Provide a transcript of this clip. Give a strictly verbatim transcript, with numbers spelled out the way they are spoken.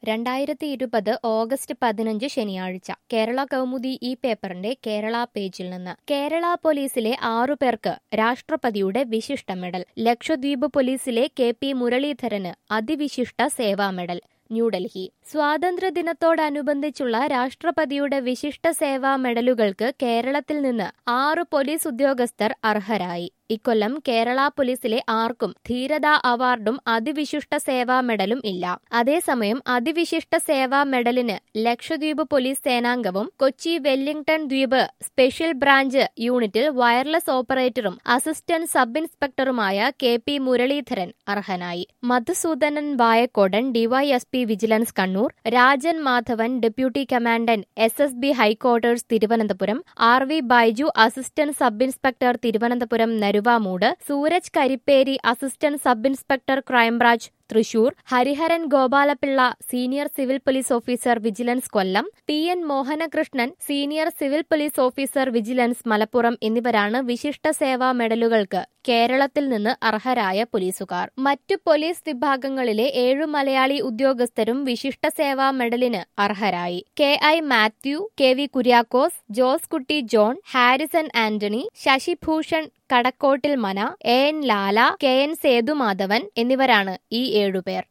രണ്ടായിരത്തി ഇരുപത് ഓഗസ്റ്റ് പതിനഞ്ച് ശനിയാഴ്ച കേരള കൗമുദി ഈ പേപ്പറിന്റെ കേരള പേജിൽ നിന്ന് കേരള പോലീസിലെ ആറു പേർക്ക് രാഷ്ട്രപതിയുടെ വിശിഷ്ട മെഡൽ. ലക്ഷദ്വീപ് പോലീസിലെ കെ പി മുരളീധരന് അതിവിശിഷ്ട സേവാ മെഡൽ. ന്യൂഡൽഹി. സ്വാതന്ത്ര്യദിനത്തോടനുബന്ധിച്ചുള്ള രാഷ്ട്രപതിയുടെ വിശിഷ്ട സേവാ മെഡലുകൾക്ക് കേരളത്തിൽ നിന്ന് ആറ് പോലീസ് ഉദ്യോഗസ്ഥർ അർഹരായി. ഇക്കൊല്ലം കേരള പോലീസിലെ ആർക്കും ധീരതാ അവാർഡും അതിവിശിഷ്ട സേവാ മെഡലും ഇല്ല. അതേസമയം അതിവിശിഷ്ട സേവാ മെഡലിന് ലക്ഷദ്വീപ് പോലീസ് സേനാംഗവും കൊച്ചി വെല്ലിംഗ്ടൺ ദ്വീപ് സ്പെഷ്യൽ ബ്രാഞ്ച് യൂണിറ്റിൽ വയർലെസ് ഓപ്പറേറ്ററും അസിസ്റ്റന്റ് സബ് ഇൻസ്പെക്ടറുമായ കെ പി മുരളീധരൻ അർഹനായി. Madhusoodanan Vayakkodan DYSP vigilance Kannur, Rajan Madhavan deputy commandant S S B headquarters Thiruvananthapuram, R V Baiju assistant sub inspector Thiruvananthapuram Naruvamoodu, Sooraj Karipperi assistant sub inspector crime branch Thrissur, Hariharan Gopalapillai senior civil police officer vigilance Kollam, P N Mohanakrishnan senior civil police officer vigilance Malappuram എന്നിവരാണ് വിശിഷ്ട സേവാ മെഡലുകൾക്ക് കേരളത്തിൽ നിന്ന് അർഹരായ പോലീസുകാർ. മറ്റു police വിഭാഗങ്ങളിലെ ഏഴു മലയാളി ഉദ്യോഗസ്ഥരും വിശിഷ്ട സേവാ മെഡലിന് അർഹരായി. K I Mathew, K V Kuriakose, Josekutty John, Harrison Antony, Sasibhushan Kadakkottil Mana, A N Lala, K N Sethumadhavan എന്നിവരാണ് ഈ ഏഴുപേർ.